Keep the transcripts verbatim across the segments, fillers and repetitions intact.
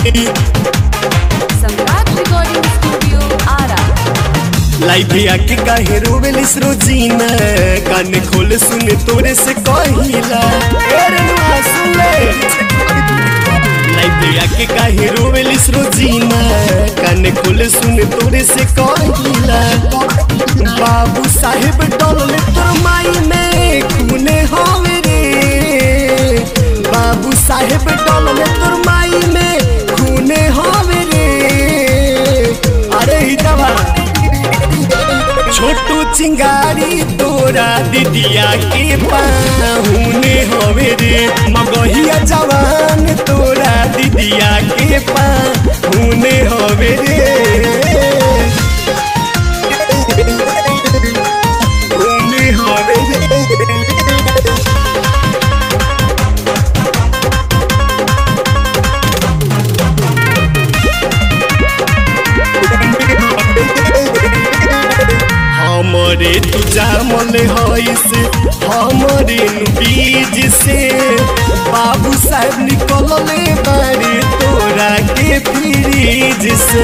सम्राट recording studio Ara. लाइभिया के काहे रोवेलिस रोजीना, कान खोल सुन तोरे से कहिला। अरे ना सुन ले लाइभिया के काहे रोवेलिस रोजीना, कान खोल सुन तोरे से कहिला। बाबू साहेब डोले तोर माई में खूने होवे रे, बाबू साहेब डोले तोर माई में खूने होवे रे। अरे ही दवा छोटू चिंगारी तोरा दीदिया के पाहुने होवे रे, मगहिया जवान तोरा दीदिया के पाहुने होवे रे। हुने होवे रे। हमरे तू जामल हईस हमरे बीज से, बाबू साहब निकलले बारे तोरा के फ्रीज से।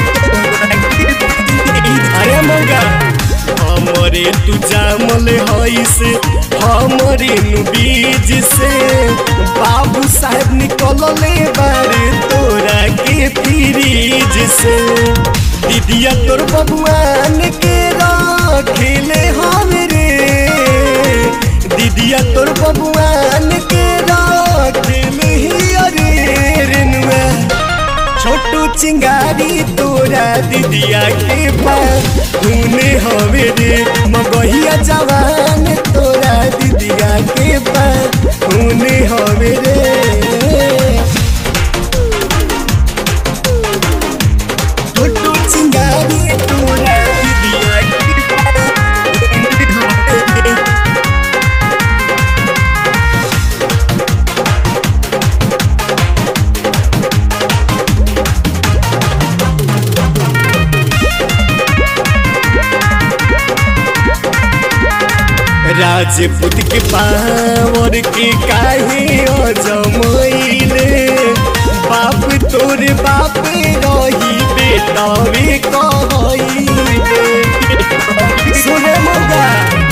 अरे मगा हमरे तू जामल हईस हमरे बीज से, बाबू साहब निकलले बारे तोरा के फ्रीज से। दीदिया तोर बबुआन के खेले हम रे, दीदिया तोर बबुआन के खेले ही अरे रेनुआ। छोटू चिंगारी तोरा दीदिया के पाहुने हवे रे, मगहिया जवान तोरा दीदिया के पाहुने हवे रे। छोटू चिंगारी तोरा दीदिया के पाहुने हवे रे। राजपूत के पावर के काहे अजमैले, बाप तोरे बाप रही बेटावे कहैले। सुने मोगा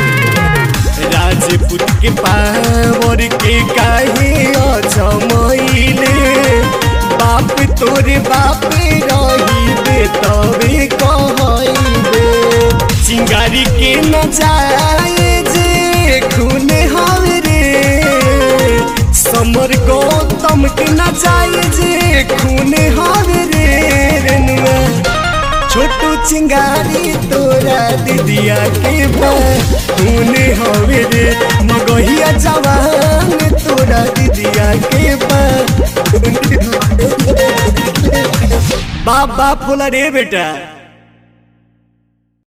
राजपूत के पावर के काहे अजमैले, बाप तोरे बाप रही बेटावे कहैले। चिंगारी के न जाए खूने हवे रे, समर गौतम के न जाए जे खूने हवे रे रेनुआ। छोटू चिंगारी तोरा दीदिया के पाहुने हवे रे, मगहिया जवान तोरा दीदिया के पाहुने हवे रे। बाप बाप बोला रे बेटा।